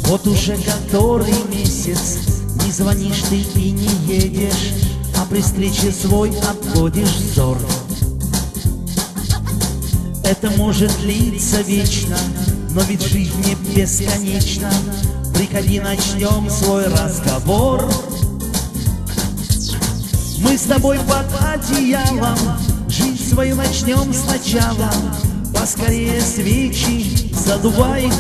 Вот уже который месяц не звонишь ты и не едешь, а при встрече свой отводишь взор. Это может длиться вечно, но ведь жизнь не бесконечна. Приходи, начнем свой разговор. Мы с тобой под одеялом жизнь свою начнем сначала. Поскорее свечи задувай.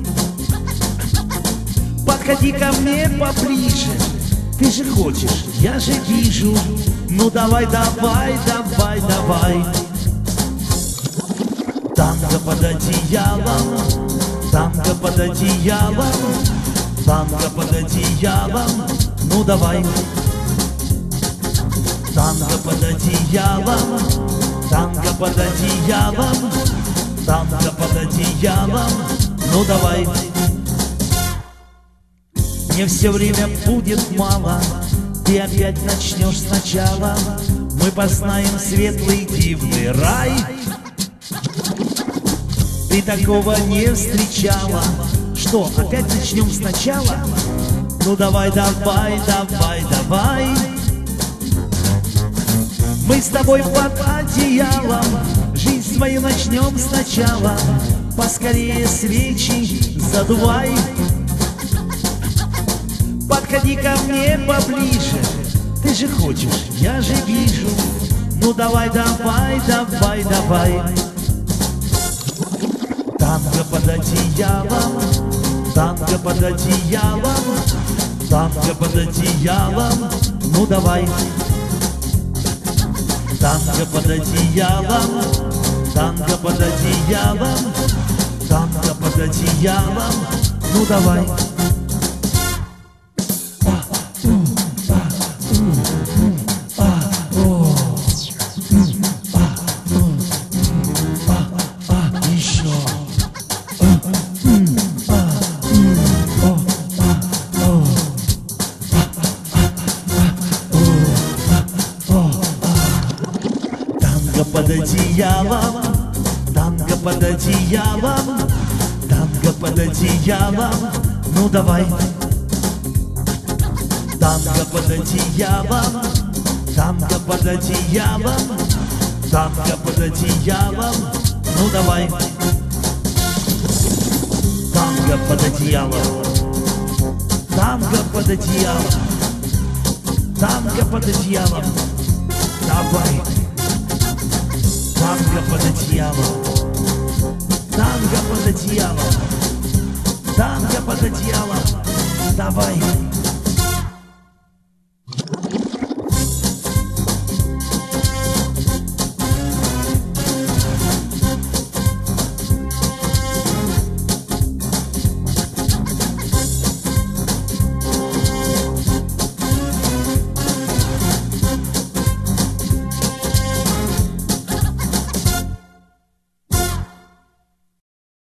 Подходи ко мне поближе, ты же хочешь, я же вижу. Ну давай, давай, давай, давай. Танго под одеялом, танго под одеялом, танго под одеялом, ну давай. Танго под одеялом, танго под одеялом, танго под одеялом, ну давай. Мне все время будет мало, ты опять начнешь сначала. Мы познаем светлый дивный рай. Ты такого не встречала. Что, опять начнем сначала? Ну давай, давай, давай, давай. Мы с тобой под одеялом жизнь свою начнем сначала. Поскорее свечи задувай. Подходи ко мне поближе, ты же хочешь, я же вижу. Ну давай, давай, давай, давай. Танго под одеялом, танго под одеялом, танго под одеялом, ну давай. Танго под одеялом, танго под одеялом, танго под одеялом, ну давай. Под одеялом, танго под одеялом, танго под одеялом, ну давай. Танго под одеялом, танго под одеялом, танго под одеялом, ну давай. Танго под одеялом, танго под одеялом, танго под одеялом, давай. Танго под одеялом, танго под одеялом, танго под одеялом, давай.